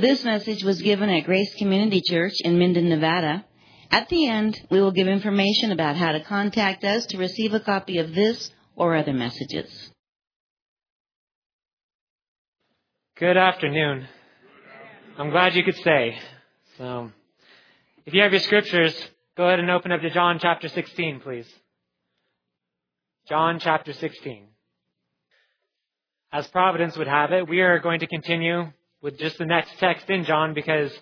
This message was given at Grace Community Church in Minden, Nevada. At the end, we will give information about how to contact us to receive a copy of this or other messages. Good afternoon. I'm glad you could stay. So, if you have your scriptures, go ahead and open up to John chapter 16, please. John chapter 16. As Providence would have it, we are going to continue with just the next text in John because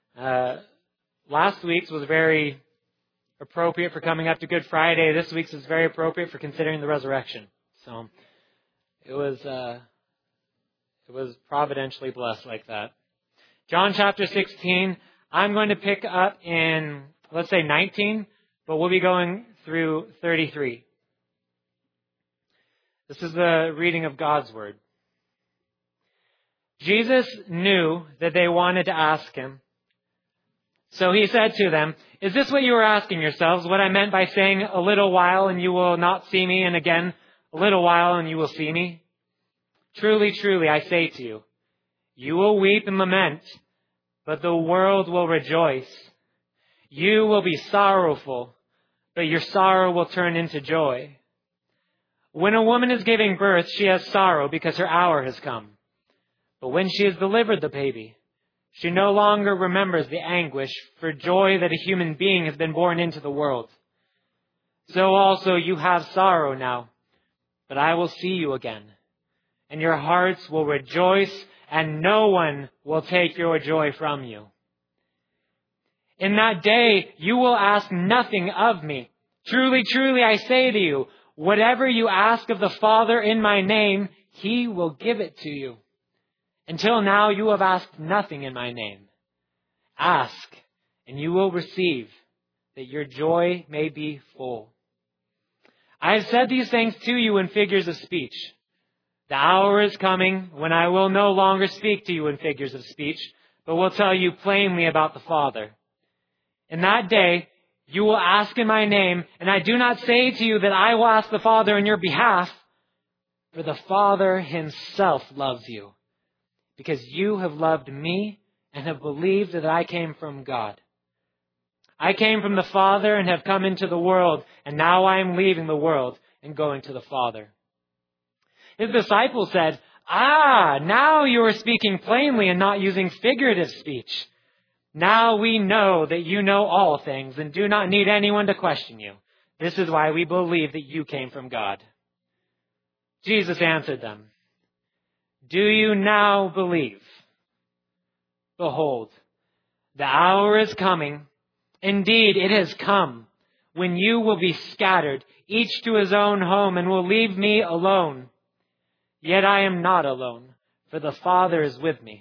last week's was very appropriate for coming up to Good Friday. This week's is very appropriate for considering the resurrection. So it was providentially blessed like that. John chapter 16, I'm going to pick up in, let's say 19, but we'll be going through 33. This is the reading of God's Word. Jesus knew that they wanted to ask him. So he said to them, "Is this what you were asking yourselves? What I meant by saying, 'A little while and you will not see me,' and again, 'A little while and you will see me'? Truly, truly, I say to you, you will weep and lament, but the world will rejoice. You will be sorrowful, but your sorrow will turn into joy. When a woman is giving birth, she has sorrow because her hour has come. But when she has delivered the baby, she no longer remembers the anguish for joy that a human being has been born into the world. So also you have sorrow now, but I will see you again, and your hearts will rejoice, and no one will take your joy from you. In that day you will ask nothing of me. Truly, truly, I say to you, whatever you ask of the Father in my name, he will give it to you. Until now you have asked nothing in my name. Ask, and you will receive, that your joy may be full. I have said these things to you in figures of speech. The hour is coming when I will no longer speak to you in figures of speech, but will tell you plainly about the Father. In that day you will ask in my name, and I do not say to you that I will ask the Father on your behalf, for the Father himself loves you, because you have loved me and have believed that I came from God. I came from the Father and have come into the world, and now I am leaving the world and going to the Father." His disciples said, now you are speaking plainly and not using figurative speech. Now we know that you know all things and do not need anyone to question you. This is why we believe that you came from God. Jesus answered them, "Do you now believe? Behold, the hour is coming. Indeed, it has come, when you will be scattered, each to his own home, and will leave me alone. Yet I am not alone, for the Father is with me.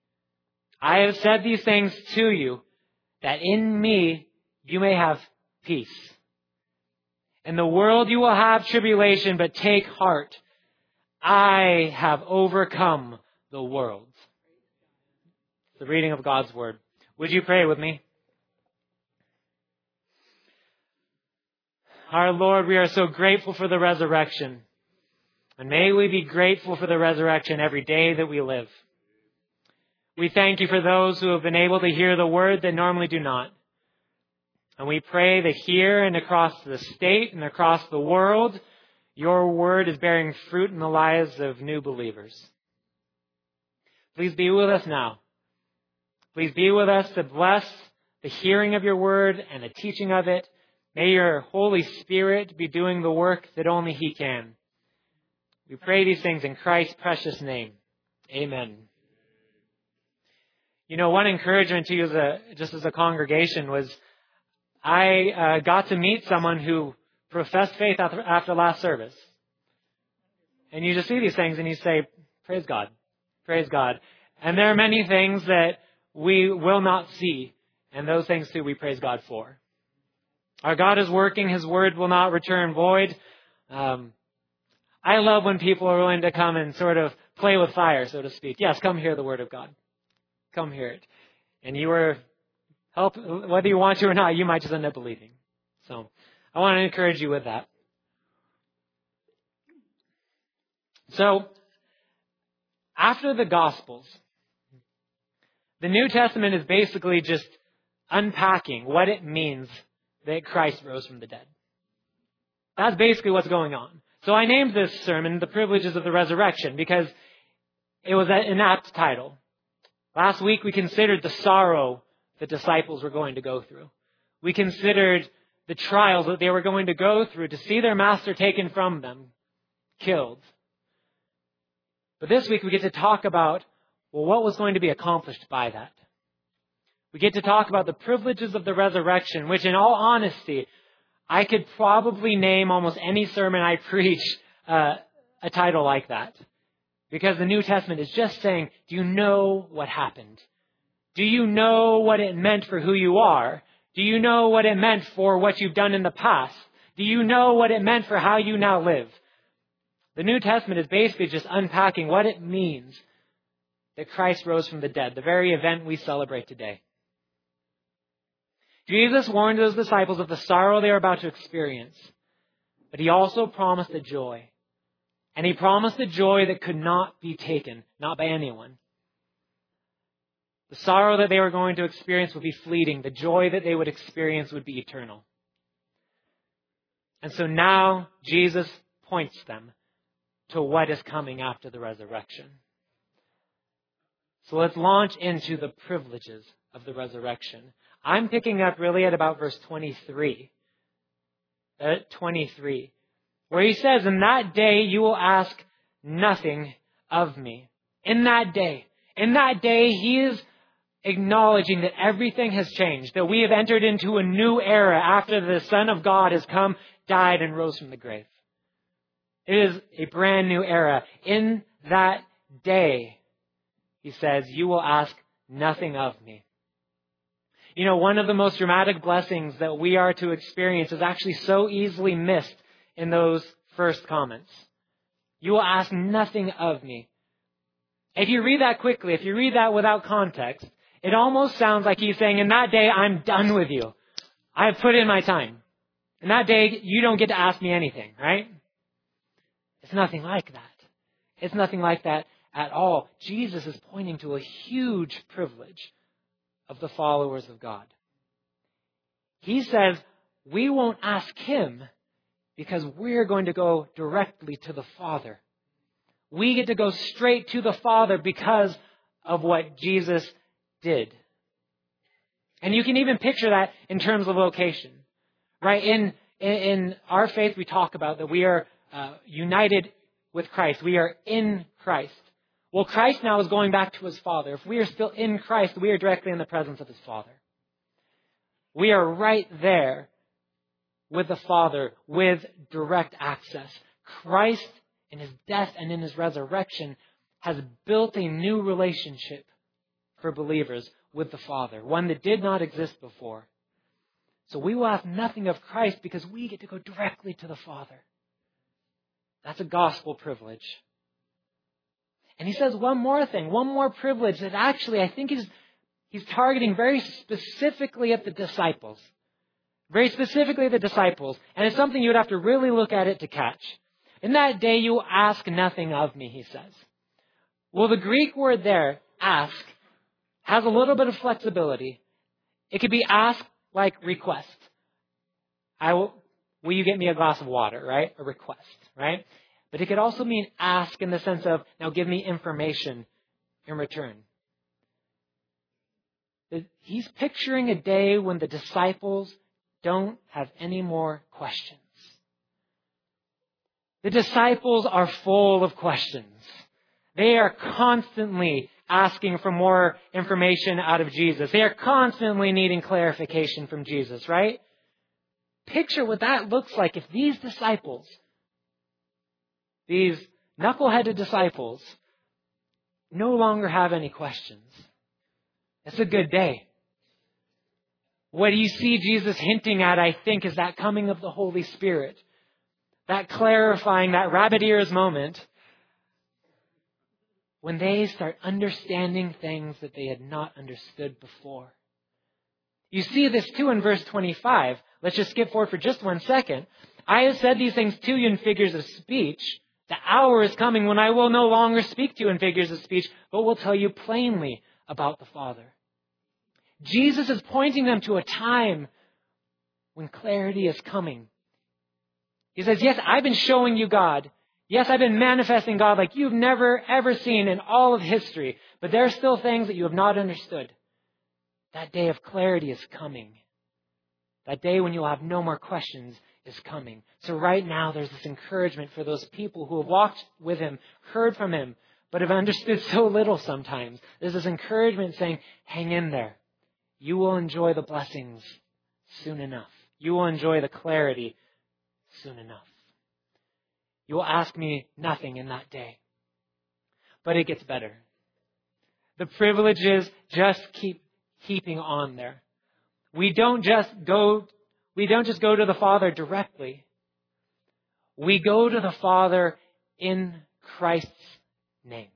I have said these things to you, that in me you may have peace. In the world you will have tribulation, but take heart. I have overcome the world." The reading of God's Word. Would you pray with me? Our Lord, we are so grateful for the resurrection. And may we be grateful for the resurrection every day that we live. We thank you for those who have been able to hear the word that normally do not. And we pray that here and across the state and across the world, your word is bearing fruit in the lives of new believers. Please be with us now. Please be with us to bless the hearing of your word and the teaching of it. May your Holy Spirit be doing the work that only he can. We pray these things in Christ's precious name. Amen. You know, one encouragement to you just as a congregation was I got to meet someone who professed faith after last service. And you just see these things and you say, praise God, praise God. And there are many things that we will not see, and those things too we praise God for. Our God is working. His word will not return void. I love when people are willing to come and sort of play with fire, so to speak. Yes, come hear the word of God. Come hear it. And whether you want to or not, you might just end up believing. So I want to encourage you with that. So after the Gospels, The New Testament is basically just unpacking what it means that Christ rose from the dead. That's basically what's going on. So I named this sermon The Privileges of the Resurrection because it was an apt title. Last week we considered the sorrow the disciples were going to go through. We considered the trials that they were going to go through to see their master taken from them, killed. But this week we get to talk about, well, what was going to be accomplished by that. We get to talk about the privileges of the resurrection, which in all honesty, I could probably name almost any sermon I preach a title like that. Because the New Testament is just saying, do you know what happened? Do you know what it meant for who you are? Do you know what it meant for what you've done in the past? Do you know what it meant for how you now live? The New Testament is basically just unpacking what it means that Christ rose from the dead, the very event we celebrate today. Jesus warned those disciples of the sorrow they were about to experience, but he also promised a joy. And he promised a joy that could not be taken, not by anyone. The sorrow that they were going to experience would be fleeting. The joy that they would experience would be eternal. And so now Jesus points them to what is coming after the resurrection. So let's launch into the privileges of the resurrection. I'm picking up really at about verse 23. 23. Where he says, in that day you will ask nothing of me. In that day he is acknowledging that everything has changed, that we have entered into a new era after the Son of God has come, died, and rose from the grave. It is a brand new era. In that day, he says, you will ask nothing of me. You know, one of the most dramatic blessings that we are to experience is actually so easily missed in those first comments. You will ask nothing of me. If you read that quickly, if you read that without context, it almost sounds like he's saying, in that day, I'm done with you. I have put in my time. In that day, you don't get to ask me anything, right? It's nothing like that. It's nothing like that at all. Jesus is pointing to a huge privilege of the followers of God. He says, we won't ask him because we're going to go directly to the Father. We get to go straight to the Father because of what Jesus did. And you can even picture that in terms of location. Right? In our faith, we talk about that we are united with Christ. We are in Christ. Well, Christ now is going back to his Father. If we are still in Christ, we are directly in the presence of his Father. We are right there with the Father, with direct access. Christ, in his death and in his resurrection, has built a new relationship for believers with the Father, one that did not exist before. So we will ask nothing of Christ because we get to go directly to the Father. That's a gospel privilege. And he says one more thing, one more privilege that actually I think he's targeting very specifically at the disciples. Very specifically the disciples. And it's something you would have to really look at it to catch. In that day you will ask nothing of me, he says. Well, the Greek word there, ask, has a little bit of flexibility. It could be ask like request. Will you get me a glass of water, right? A request, right? But it could also mean ask in the sense of, now give me information in return. He's picturing a day when the disciples don't have any more questions. The disciples are full of questions. They are constantly asking for more information out of Jesus. They are constantly needing clarification from Jesus, right? Picture what that looks like if these disciples, these knuckleheaded disciples, no longer have any questions. It's a good day. What you see Jesus hinting at, I think, is that coming of the Holy Spirit. That clarifying, that rabbit ears moment when they start understanding things that they had not understood before. You see this too in verse 25. Let's just skip forward for just 1 second. I have said these things to you in figures of speech. The hour is coming when I will no longer speak to you in figures of speech, but will tell you plainly about the Father. Jesus is pointing them to a time when clarity is coming. He says, yes, I've been showing you God. Yes, I've been manifesting God like you've never, ever seen in all of history. But there are still things that you have not understood. That day of clarity is coming. That day when you'll have no more questions is coming. So right now, there's this encouragement for those people who have walked with Him, heard from Him, but have understood so little sometimes. There's this encouragement saying, hang in there. You will enjoy the blessings soon enough. You will enjoy the clarity soon enough. You will ask me nothing in that day. But it gets better. The privileges just keep heaping on there. We don't just go to the Father directly. We go to the Father in Christ's name.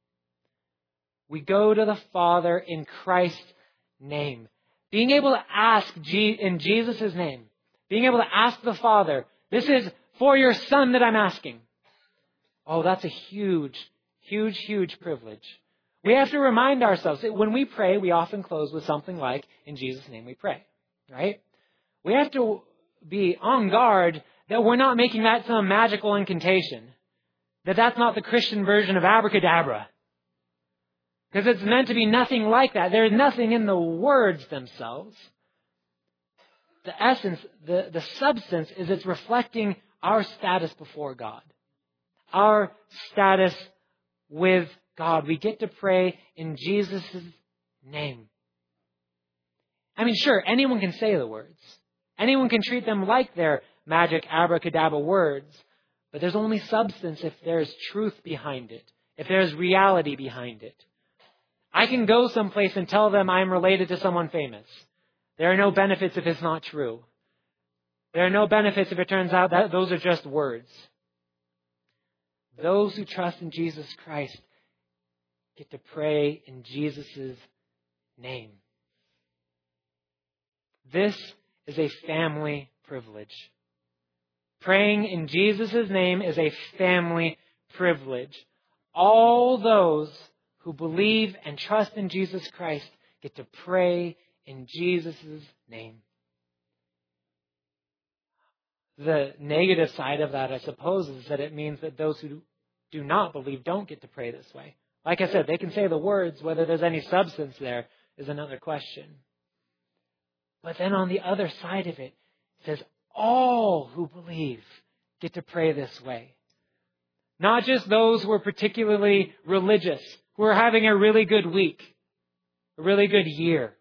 We go to the Father in Christ's name. Being able to ask in Jesus' name. Being able to ask the Father, this is for your Son that I'm asking. Oh, that's a huge, huge, huge privilege. We have to remind ourselves that when we pray, we often close with something like, in Jesus' name we pray, right? We have to be on guard that we're not making that some magical incantation. That's not the Christian version of abracadabra. Because it's meant to be nothing like that. There's nothing in the words themselves. The essence, the substance is it's reflecting our status before God. Our status with God. We get to pray in Jesus' name. I mean, sure, anyone can say the words. Anyone can treat them like they're magic abracadabra words. But there's only substance if there's truth behind it. If there's reality behind it. I can go someplace and tell them I'm related to someone famous. There are no benefits if it's not true. There are no benefits if it turns out that those are just words. Those who trust in Jesus Christ get to pray in Jesus' name. This is a family privilege. Praying in Jesus' name is a family privilege. All those who believe and trust in Jesus Christ get to pray in Jesus' name. The negative side of that, I suppose, is that it means that those who do not believe don't get to pray this way. Like I said, they can say the words. Whether there's any substance there is another question. But then on the other side of it, it says all who believe get to pray this way. Not just those who are particularly religious, who are having a really good week, a really good year.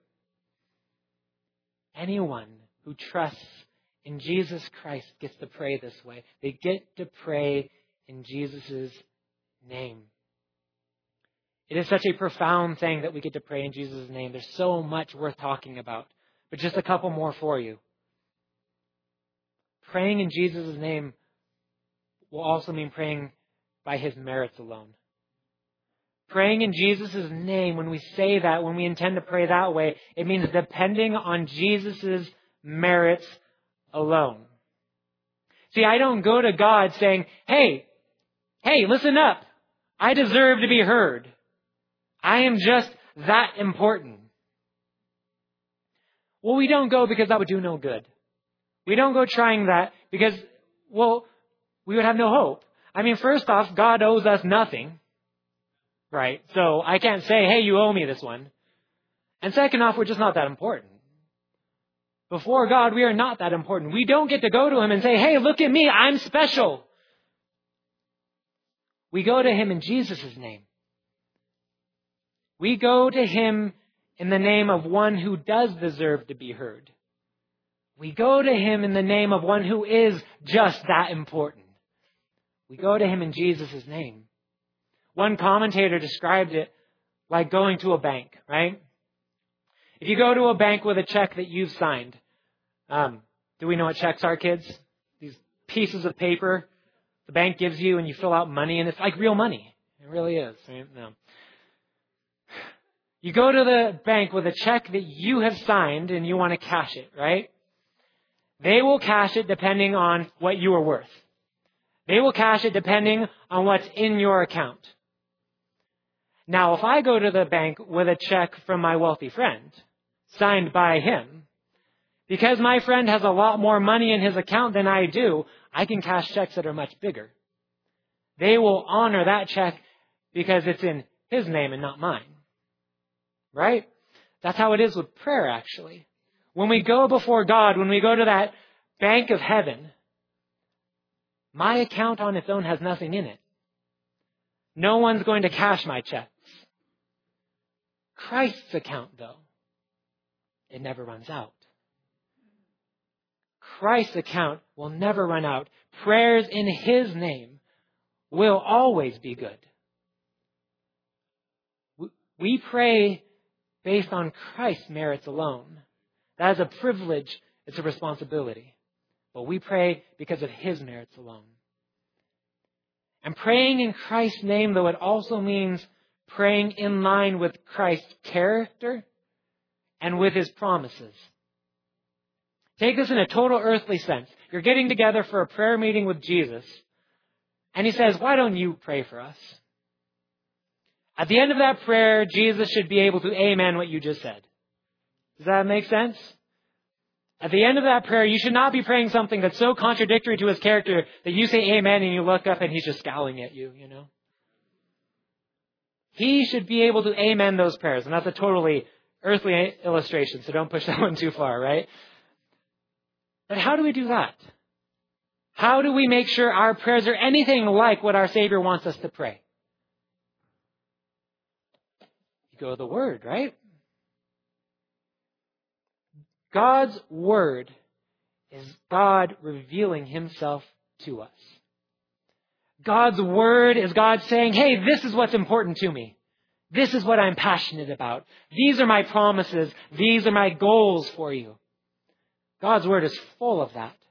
Anyone who trusts in Jesus Christ gets to pray this way. They get to pray in Jesus' name. It is such a profound thing that we get to pray in Jesus' name. There's so much worth talking about. But just a couple more for you. Praying in Jesus' name will also mean praying by His merits alone. Praying in Jesus' name, when we say that, when we intend to pray that way, it means depending on Jesus' merits alone. See, I don't go to God saying, hey, listen up. I deserve to be heard. I am just that important. Well, we don't go because that would do no good. We don't go trying that because, well, we would have no hope. I mean, first off, God owes us nothing. Right? So I can't say, hey, you owe me this one. And second off, we're just not that important. Before God, we are not that important. We don't get to go to Him and say, hey, look at me, I'm special. We go to Him in Jesus' name. We go to Him in the name of one who does deserve to be heard. We go to Him in the name of one who is just that important. We go to Him in Jesus' name. One commentator described it like going to a bank, right? If you go to a bank with a check that you've signed, do we know what checks are, kids? These pieces of paper the bank gives you and you fill out money, and it's like real money. It really is. Right? No. You go to the bank with a check that you have signed and you want to cash it, right? They will cash it depending on what you are worth. They will cash it depending on what's in your account. Now, if I go to the bank with a check from my wealthy friend, signed by him, because my friend has a lot more money in his account than I do, I can cash checks that are much bigger. They will honor that check because it's in his name and not mine. Right? That's how it is with prayer, actually. When we go before God, when we go to that bank of heaven, my account on its own has nothing in it. No one's going to cash my checks. Christ's account, though, it never runs out. Christ's account will never run out. Prayers in His name will always be good. We pray based on Christ's merits alone. That is a privilege. It's a responsibility. But we pray because of His merits alone. And praying in Christ's name, though, it also means praying in line with Christ's character and with His promises. Take this in a total earthly sense. You're getting together for a prayer meeting with Jesus, and He says, "Why don't you pray for us?" At the end of that prayer, Jesus should be able to amen what you just said. Does that make sense? At the end of that prayer, you should not be praying something that's so contradictory to His character that you say amen and you look up and He's just scowling at you, He should be able to amen those prayers. And that's a totally earthly illustration, so don't push that one too far, right? But how do we do that? How do we make sure our prayers are anything like what our Savior wants us to pray? You go to the Word, right? God's Word is God revealing Himself to us. God's Word is God saying, hey, this is what's important to me. This is what I'm passionate about. These are my promises. These are my goals for you. God's Word is full of that.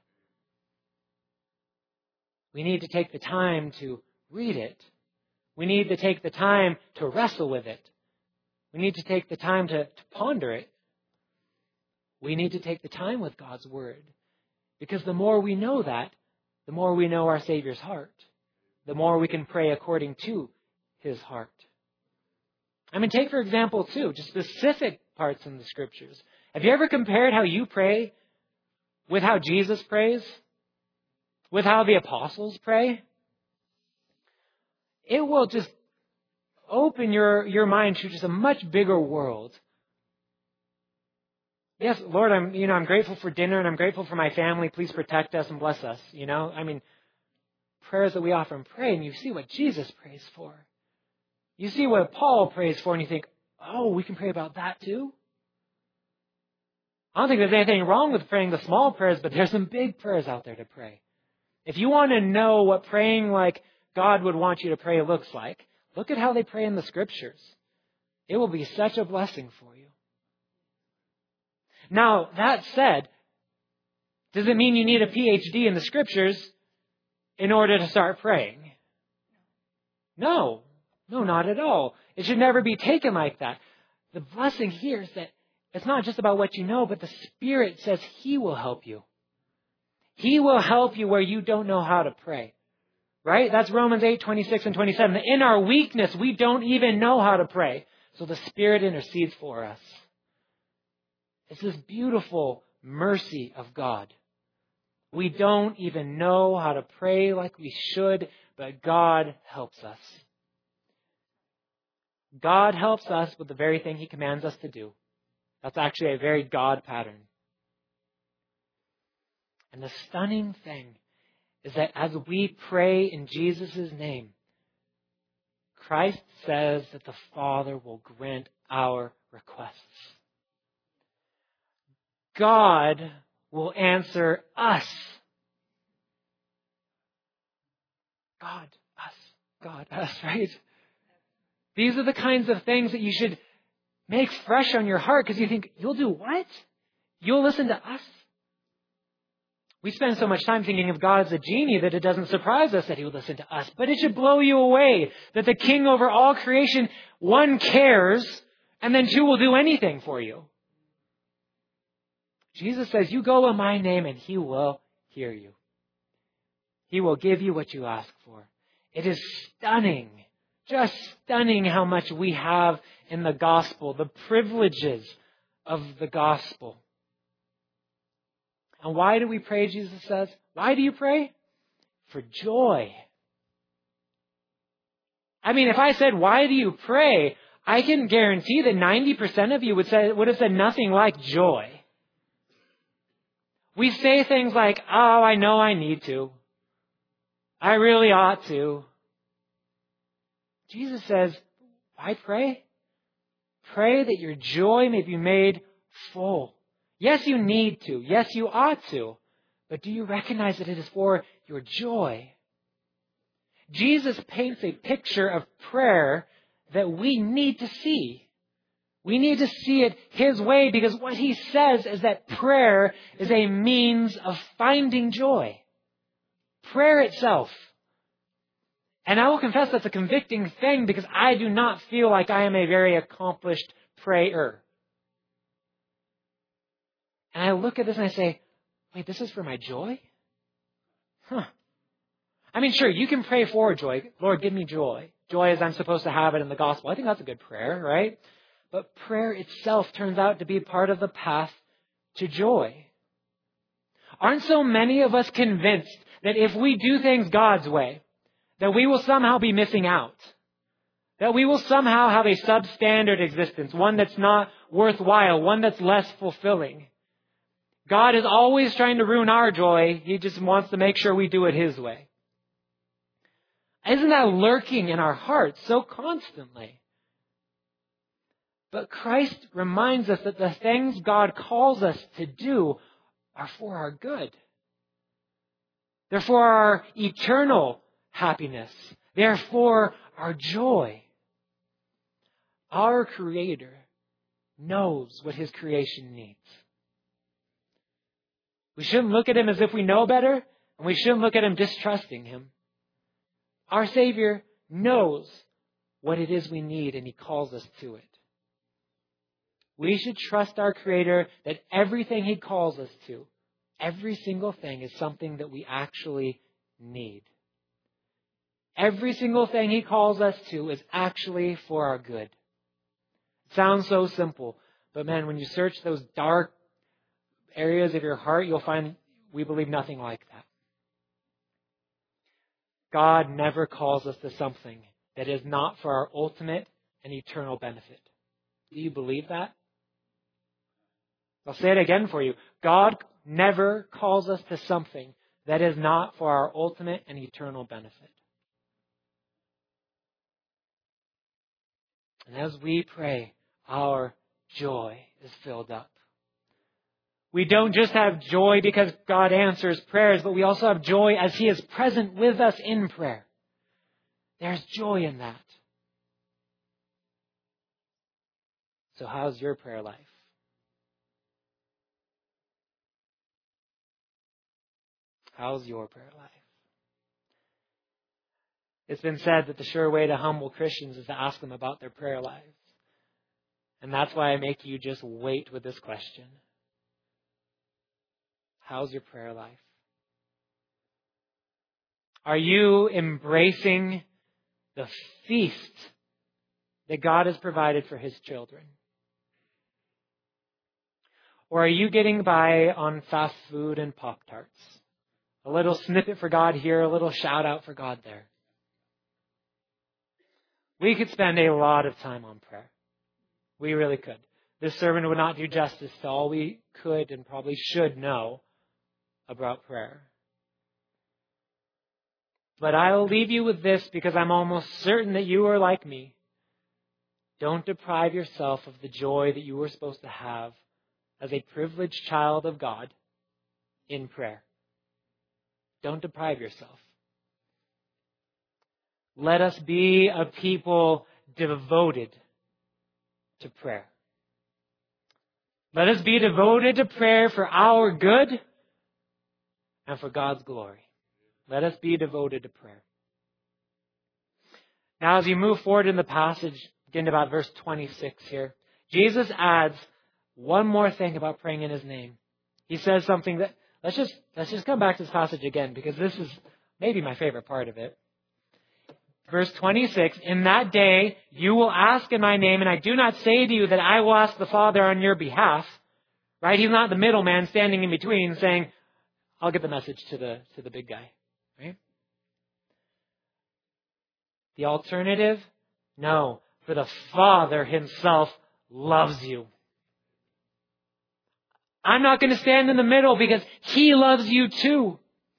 We need to take the time to read it. We need to take the time to wrestle with it. We need to take the time to ponder it. We need to take the time with God's Word. Because the more we know that, the more we know our Savior's heart. The more we can pray according to His heart. Take, for example, too, just specific parts in the Scriptures. Have you ever compared how you pray with how Jesus prays? With how the apostles pray? It will just open your mind to just a much bigger world. Yes, Lord, I'm grateful for dinner and I'm grateful for my family. Please protect us and bless us. Prayers that we often pray, and you see what Jesus prays for. You see what Paul prays for, and you think, oh, we can pray about that too? I don't think there's anything wrong with praying the small prayers, but there's some big prayers out there to pray. If you want to know what praying like God would want you to pray looks like, look at how they pray in the Scriptures. It will be such a blessing for you. Now, that said, does it mean you need a PhD in the Scriptures in order to start praying? No, not at all. It should never be taken like that. The blessing here is that it's not just about what you know, but the Spirit says He will help you. He will help you where you don't know how to pray. Right? That's Romans 8:26 and 27. In our weakness, we don't even know how to pray. So the Spirit intercedes for us. It's this beautiful mercy of God. We don't even know how to pray like we should, but God helps us. God helps us with the very thing He commands us to do. That's actually a very God pattern. And the stunning thing is that as we pray in Jesus' name, Christ says that the Father will grant our requests. God will answer us. God, us, right? These are the kinds of things that you should make fresh on your heart because you think, you'll do what? You'll listen to us? We spend so much time thinking of God as a genie that it doesn't surprise us that He will listen to us. But it should blow you away that the King over all creation, one, cares, and then two, will do anything for you. Jesus says, you go in my name and He will hear you. He will give you what you ask for. It is stunning just stunning how much we have in the gospel, the privileges of the gospel. And why do we pray, Jesus says? Why do you pray? For joy. I mean, if I said, why do you pray? I can guarantee that 90% of you would have said nothing like joy. We say things like, oh, I know I need to. I really ought to. Jesus says, why pray? Pray that your joy may be made full. Yes, you need to. Yes, you ought to. But do you recognize that it is for your joy? Jesus paints a picture of prayer that we need to see. We need to see it His way, because what He says is that prayer is a means of finding joy. Prayer itself. And I will confess that's a convicting thing, because I do not feel like I am a very accomplished prayer. And I look at this and I say, wait, this is for my joy? I mean, sure, you can pray for joy. Lord, give me joy. Joy as I'm supposed to have it in the gospel. I think that's a good prayer, right? But prayer itself turns out to be part of the path to joy. Aren't so many of us convinced that if we do things God's way, that we will somehow be missing out? That we will somehow have a substandard existence, one that's not worthwhile, one that's less fulfilling. God is always trying to ruin our joy. He just wants to make sure we do it His way. Isn't that lurking in our hearts so constantly? But Christ reminds us that the things God calls us to do are for our good. They're for our eternal happiness. They're for our joy. Our Creator knows what His creation needs. We shouldn't look at Him as if we know better, and we shouldn't look at Him distrusting Him. Our Savior knows what it is we need, and He calls us to it. We should trust our Creator that everything He calls us to, every single thing, is something that we actually need. Every single thing He calls us to is actually for our good. It sounds so simple, but man, when you search those dark areas of your heart, you'll find we believe nothing like that. God never calls us to something that is not for our ultimate and eternal benefit. Do you believe that? I'll say it again for you. God never calls us to something that is not for our ultimate and eternal benefit. And as we pray, our joy is filled up. We don't just have joy because God answers prayers, but we also have joy as He is present with us in prayer. There's joy in that. So how's your prayer life? How's your prayer life? It's been said that the sure way to humble Christians is to ask them about their prayer lives. And that's why I make you just wait with this question. How's your prayer life? Are you embracing the feast that God has provided for His children? Or are you getting by on fast food and Pop-Tarts? A little snippet for God here, a little shout out for God there. We could spend a lot of time on prayer. We really could. This sermon would not do justice to all we could and probably should know about prayer. But I'll leave you with this because I'm almost certain that you are like me. Don't deprive yourself of the joy that you were supposed to have as a privileged child of God in prayer. Don't deprive yourself. Let us be a people devoted to prayer. Let us be devoted to prayer for our good and for God's glory. Let us be devoted to prayer. Now, as you move forward in the passage, begin about verse 26 here, Jesus adds one more thing about praying in His name. He says something that, let's just come back to this passage again, because this is maybe my favorite part of it. Verse 26, in that day you will ask in my name, and I do not say to you that I will ask the Father on your behalf. Right? He's not the middleman standing in between saying, I'll get the message to the big guy. Right? The alternative? No. For the Father himself loves you. I'm not going to stand in the middle because he loves you too.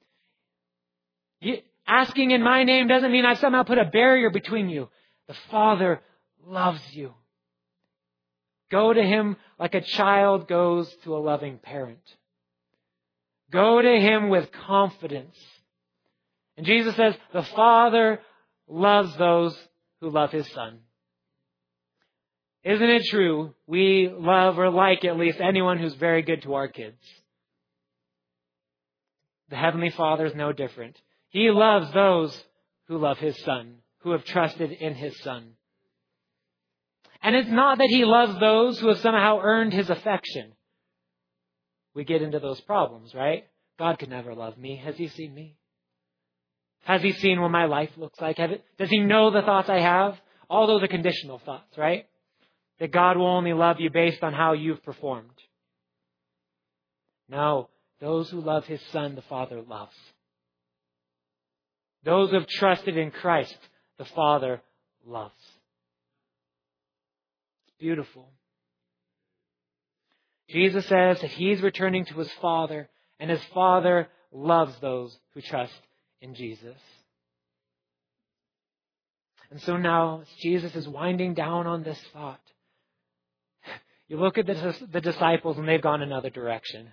Asking in my name doesn't mean I've somehow put a barrier between you. The Father loves you. Go to him like a child goes to a loving parent. Go to him with confidence. And Jesus says, the Father loves those who love his Son. Isn't it true? We love or like at least anyone who's very good to our kids. The Heavenly Father is no different. He loves those who love his Son, who have trusted in his Son. And it's not that he loves those who have somehow earned his affection. We get into those problems, right? God could never love me. Has he seen me? Has he seen what my life looks like? Does he know the thoughts I have? All those are conditional thoughts, right? That God will only love you based on how you've performed. No, those who love his Son, the Father loves. Those who have trusted in Christ, the Father loves. It's beautiful. Jesus says that he's returning to his Father, and his Father loves those who trust in Jesus. And so now, as Jesus is winding down on this thought, you look at the disciples and they've gone another direction.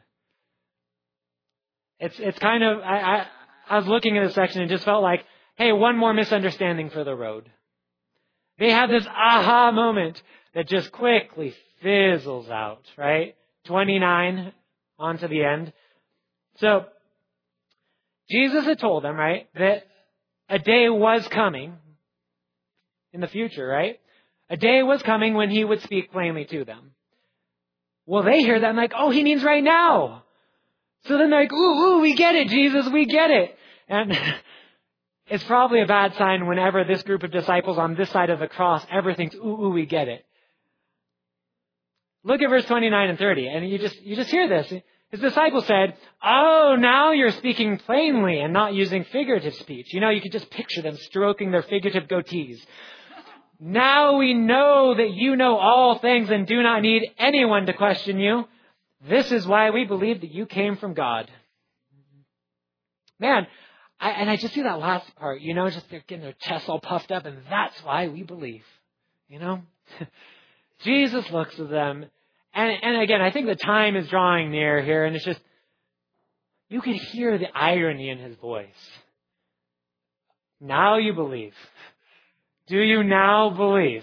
It's kind of, I was looking at this section and just felt like, hey, one more misunderstanding for the road. They have this aha moment that just quickly fizzles out, right? 29 on to the end. So, Jesus had told them, right, that a day was coming in the future, right? A day was coming when he would speak plainly to them. Well, they hear that and like, oh, he means right now. So then they're like, ooh, we get it, Jesus, we get it. And it's probably a bad sign whenever this group of disciples on this side of the cross ever thinks, ooh, we get it. Look at verse 29 and 30, and you just hear this. His disciples said, oh, now you're speaking plainly and not using figurative speech. You know, you could just picture them stroking their figurative goatees. Now we know that you know all things and do not need anyone to question you. This is why we believe that you came from God. Man, I just see that last part, you know, just they're getting their chests all puffed up, and that's why we believe, you know. Jesus looks at them, and again, I think the time is drawing near here, and it's just, you can hear the irony in his voice. Now you believe. Do you now believe?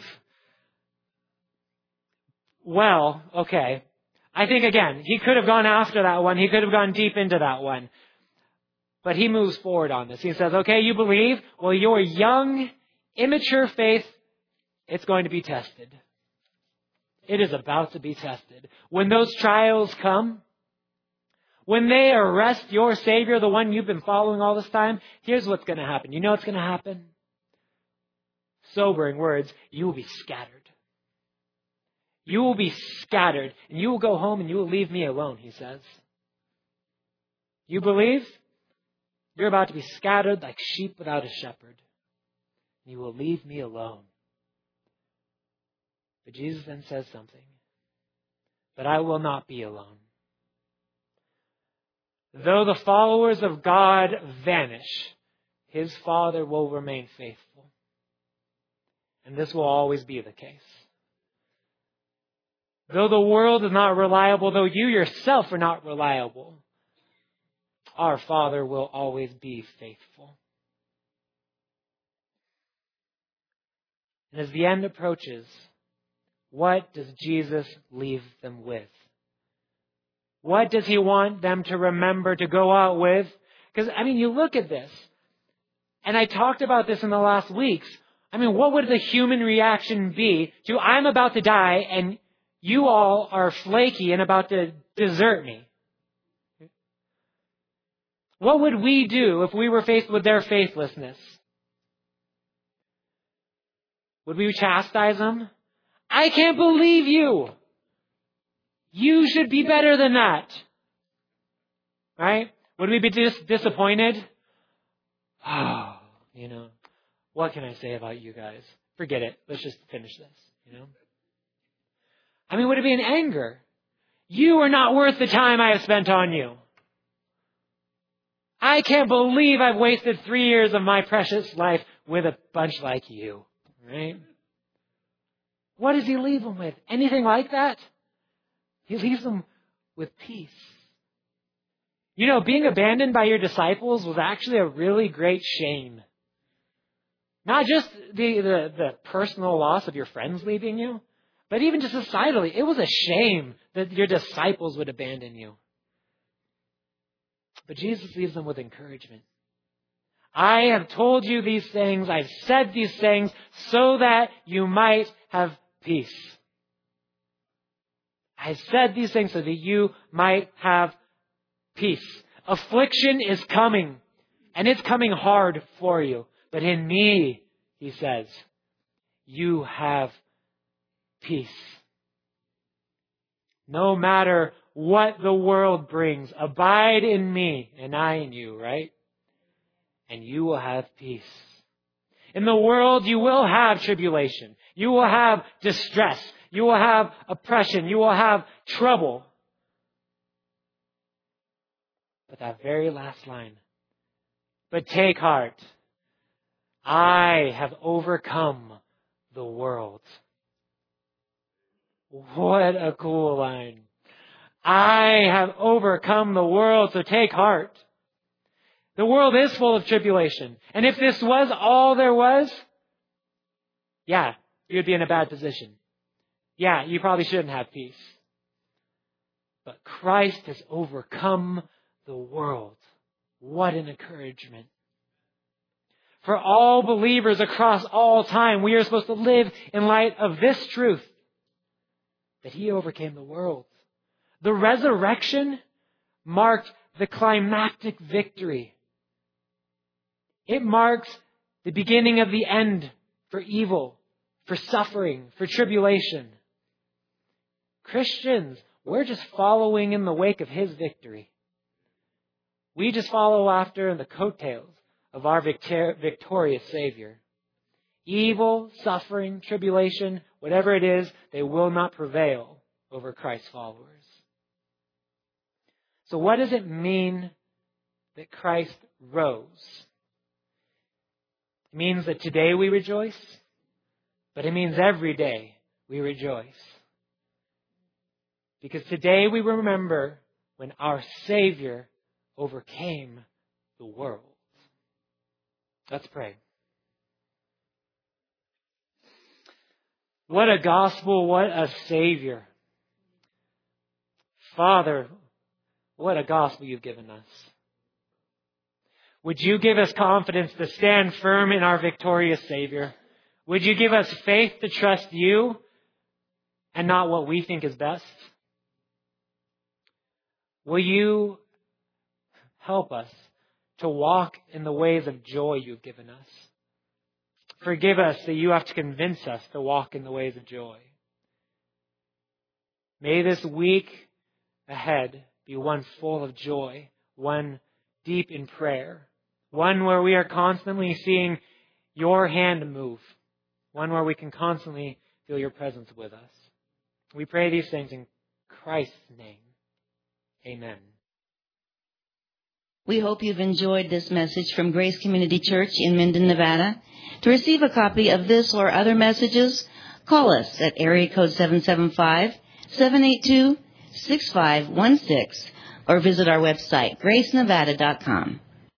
Well, okay. I think, again, he could have gone after that one. He could have gone deep into that one. But he moves forward on this. He says, okay, you believe? Well, your young, immature faith, it's going to be tested. It is about to be tested. When those trials come, when they arrest your Savior, the one you've been following all this time, here's what's going to happen. You know what's going to happen? Sobering words, you will be scattered. You will be scattered, and you will go home and you will leave me alone, he says. You believe? You're about to be scattered like sheep without a shepherd. And you will leave me alone. But Jesus then says something. But I will not be alone. Though the followers of God vanish, his Father will remain faithful. And this will always be the case. Though the world is not reliable, though you yourself are not reliable, our Father will always be faithful. And as the end approaches, what does Jesus leave them with? What does he want them to remember to go out with? Because, you look at this, and I talked about this in the last weeks. What would the human reaction be to, I'm about to die, and you all are flaky and about to desert me? What would we do if we were faced with their faithlessness? Would we chastise them? I can't believe you. You should be better than that. Right? Would we be disappointed? Oh, what can I say about you guys? Forget it. Let's just finish this, would it be an anger? You are not worth the time I have spent on you. I can't believe I've wasted 3 years of my precious life with a bunch like you. Right? What does he leave them with? Anything like that? He leaves them with peace. Being abandoned by your disciples was actually a really great shame. Not just the personal loss of your friends leaving you, but even just societally, it was a shame that your disciples would abandon you. But Jesus leaves them with encouragement. I have told you these things, I've said these things so that you might have peace. I've said these things so that you might have peace. Affliction is coming, and it's coming hard for you. But in me, he says, you have peace. No matter what the world brings, abide in me and I in you, right? And you will have peace. In the world, you will have tribulation. You will have distress. You will have oppression. You will have trouble. But that very last line, but take heart. I have overcome the world. What a cool line. I have overcome the world, so take heart. The world is full of tribulation. And if this was all there was, you'd be in a bad position. You probably shouldn't have peace. But Christ has overcome the world. What an encouragement. For all believers across all time, we are supposed to live in light of this truth, that he overcame the world. The resurrection marked the climactic victory. It marks the beginning of the end for evil, for suffering, for tribulation. Christians, we're just following in the wake of his victory. We just follow after in the coattails of our victorious Savior. Evil, suffering, tribulation, whatever it is, they will not prevail over Christ's followers. So what does it mean that Christ rose? It means that today we rejoice, but it means every day we rejoice. Because today we remember when our Savior overcame the world. Let's pray. What a gospel, what a Savior. Father, what a gospel you've given us. Would you give us confidence to stand firm in our victorious Savior? Would you give us faith to trust you and not what we think is best? Will you help us to walk in the ways of joy you've given us? Forgive us that you have to convince us to walk in the ways of joy. May this week ahead be one full of joy, one deep in prayer, one where we are constantly seeing your hand move, one where we can constantly feel your presence with us. We pray these things in Christ's name. Amen. We hope you've enjoyed this message from Grace Community Church in Minden, Nevada. To receive a copy of this or other messages, call us at area code 775-782-6516 or visit our website, gracenevada.com.